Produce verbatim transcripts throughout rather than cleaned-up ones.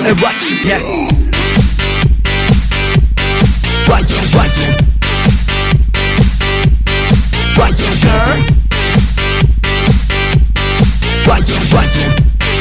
and watch you, yes. Watch you, watch you. Watch you, girl. Watch you, watch you.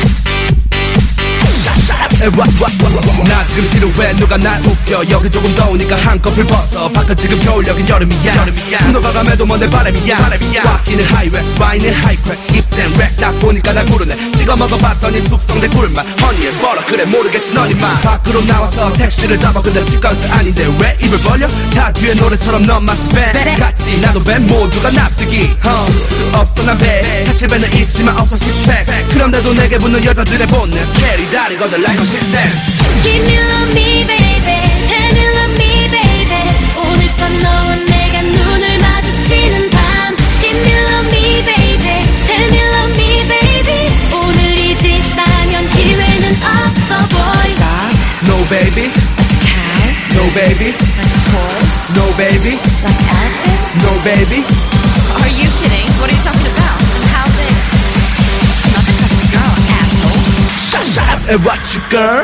나 지금 지루해 누가 날 웃겨 여기 조금 더우니까 한꺼풀 벗어 바깥 지금 겨울 여긴 여름이야 분노가 감해도 뭐 내 바람이야 꽉끼는 하이웨스 와인은 하이크래스 입센 랩딱 보니까 날 부르네 찍어 먹어봤더니 숙성된 꿀맛 허니에 벌어 그래 모르겠지 넌 임마 밖으로 나와서 택시를 잡아 근데 집가스 아닌데 왜 입을 벌려 다 뒤에 노래처럼 넌 마치 밴 같이 나도 밴 모두가 납득이 어, 없어 난 배 사실 배는 있지만 없어 식팩 그런데도 내게 붙는 여자들의 본능 스케일이 다르거든 like a shit sense Give me love me baby Tell me love me baby 오늘 밤 너와 내가 눈을 마주치는 밤 Give me love me baby Tell me love me baby 오늘이지 따면 기회는 없어 boy No baby Like a cow No baby Like a horse No baby Like an elephant No baby Are you kidding? What are you talking about? And how big? Nothing like a girl, asshole Shut, shut up and watch you girl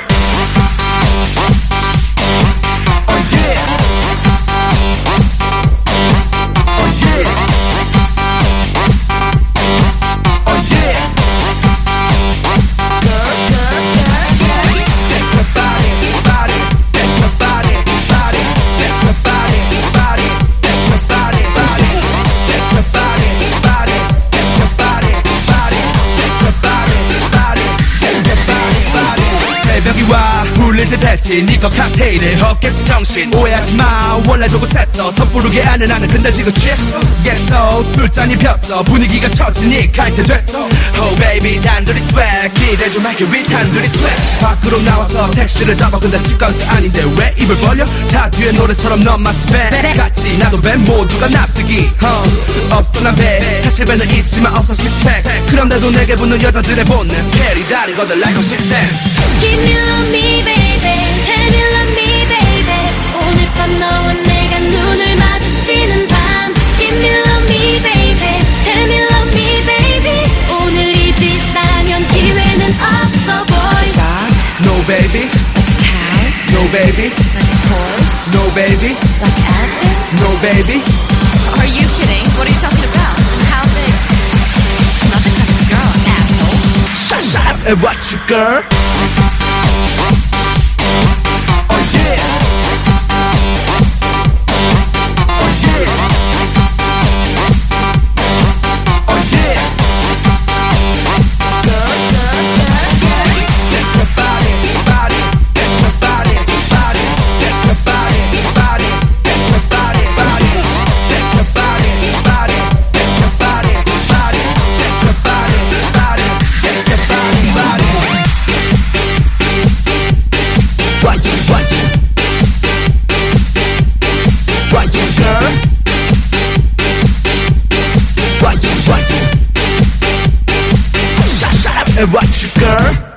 새벽이 와 불릴 듯 했지 니꺼 칵테일에 없겠지 정신 오해하지 마 원래 조금 셌어 섣부르게 아는 나는 근데 지금 취했어 Yes so 술잔이 폈어 분위기가 처지니까 할 때 됐어 Oh baby 단둘이 swag 기대 좀 할게 위 단둘이 swag 밖으로 나와서 택시를 잡아 근데 집가스 아닌데 왜 입을 벌려 다 뒤에 노래처럼 넌 마치 밴 같이 나도 밴 모두가 납득이 어, 없어 난 배 사실 배는 있지만 없어 식팩 그런데도 내게 붙는 여자들의 본능 스케일이 다르거든 like a shit sense Give me love me baby Tell me love me baby 오늘 밤 너와 내가 눈을 마주치는 밤 Give me love me baby Tell me love me baby 오늘이지 따면 기회는 없어 boy No baby Like a cow No baby Like a horse No baby Like an elephant No baby Are you kidding? What are you talking about? And how big? Nothing like a girl, asshole Shut, shut up and watch you girl Watch you, watch you. Watch you, girl. Watch you, watch you. Shut, shut up and watch you, girl.